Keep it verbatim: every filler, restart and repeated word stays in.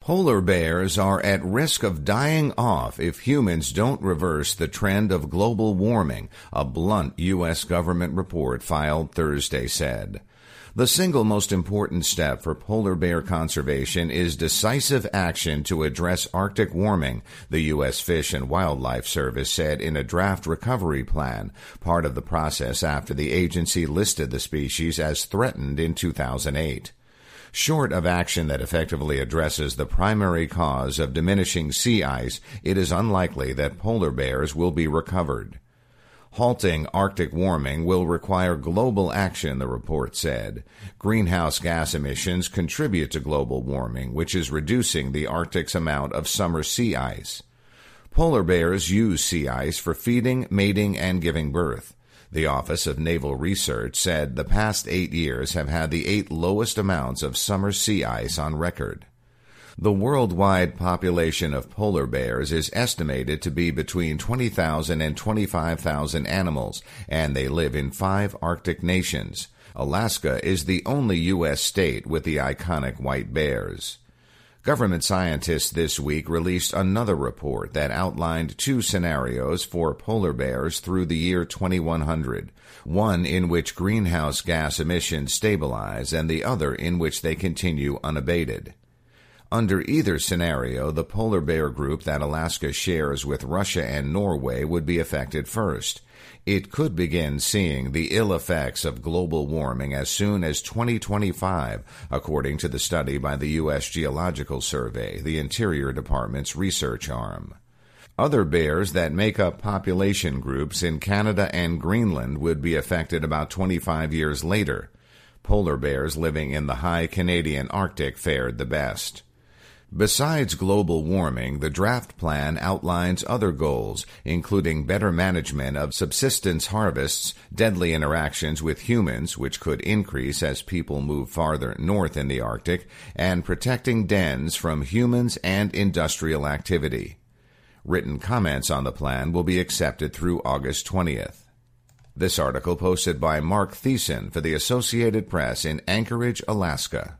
Polar bears are at risk of dying off if humans don't reverse the trend of global warming, a blunt U S government report filed Thursday said. The single most important step for polar bear conservation is decisive action to address Arctic warming, the U S Fish and Wildlife Service said in a draft recovery plan, part of the process after the agency listed the species as threatened in two thousand eight. Short of action that effectively addresses the primary cause of diminishing sea ice, it is unlikely that polar bears will be recovered. Halting Arctic warming will require global action, the report said. Greenhouse gas emissions contribute to global warming, which is reducing the Arctic's amount of summer sea ice. Polar bears use sea ice for feeding, mating, and giving birth. The Office of Naval Research said the past eight years have had the eighth lowest amounts of summer sea ice on record. The worldwide population of polar bears is estimated to be between twenty thousand and twenty-five thousand animals, and they live in five Arctic nations. Alaska is the only U S state with the iconic white bears. Government scientists this week released another report that outlined two scenarios for polar bears through the year twenty-one hundred, one in which greenhouse gas emissions stabilize and the other in which they continue unabated. Under either scenario, the polar bear group that Alaska shares with Russia and Norway would be affected first. It could begin seeing the ill effects of global warming as soon as twenty twenty-five, according to the study by the U S Geological Survey, the Interior Department's research arm. Other bears that make up population groups in Canada and Greenland would be affected about twenty-five years later. Polar bears living in the high Canadian Arctic fared the best. Besides global warming, the draft plan outlines other goals, including better management of subsistence harvests, deadly interactions with humans, which could increase as people move farther north in the Arctic, and protecting dens from humans and industrial activity. Written comments on the plan will be accepted through August twentieth. This article posted by Mark Thiessen for the Associated Press in Anchorage, Alaska.